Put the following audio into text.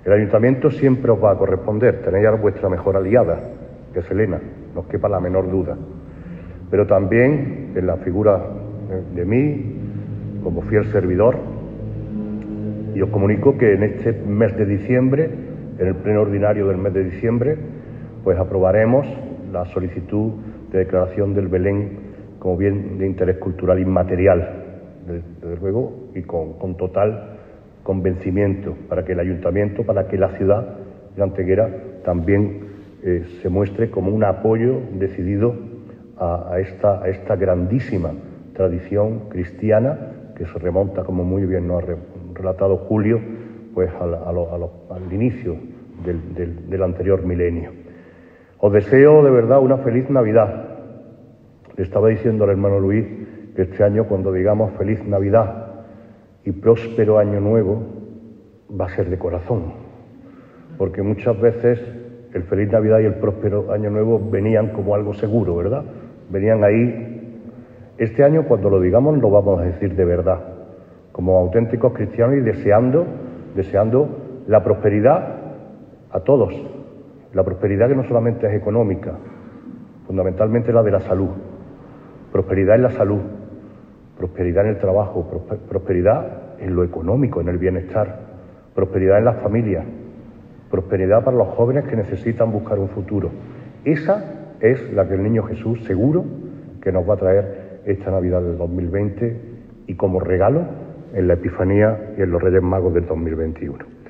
El Ayuntamiento siempre os va a corresponder, tenéis a vuestra mejor aliada, que es Elena, no os quepa la menor duda. Pero también en la figura de mí, como fiel servidor, y os comunico que en este mes de diciembre, en el pleno ordinario del mes de diciembre, pues aprobaremos la solicitud de declaración del Belén como bien de interés cultural inmaterial, desde luego, y con total convencimiento, para que el Ayuntamiento, para que la ciudad de Antequera también se muestre como un apoyo decidido a esta grandísima tradición cristiana que se remonta, como muy bien nos ha relatado Julio, pues al inicio del anterior milenio. Os deseo de verdad una feliz Navidad. Le estaba diciendo al hermano Luis que este año, cuando digamos feliz Navidad y próspero año nuevo, va a ser de corazón, porque muchas veces el feliz Navidad y el próspero año nuevo venían como algo seguro, ¿verdad? Venían ahí. Este año, cuando lo digamos, lo vamos a decir de verdad, como auténticos cristianos, y deseando la prosperidad a todos, la prosperidad que no solamente es económica, fundamentalmente la de la salud, prosperidad en la salud, prosperidad en el trabajo, prosperidad en lo económico, en el bienestar, prosperidad en las familias, prosperidad para los jóvenes que necesitan buscar un futuro. Esa es la que el Niño Jesús seguro que nos va a traer esta Navidad del 2020 y como regalo en la Epifanía y en los Reyes Magos del 2021.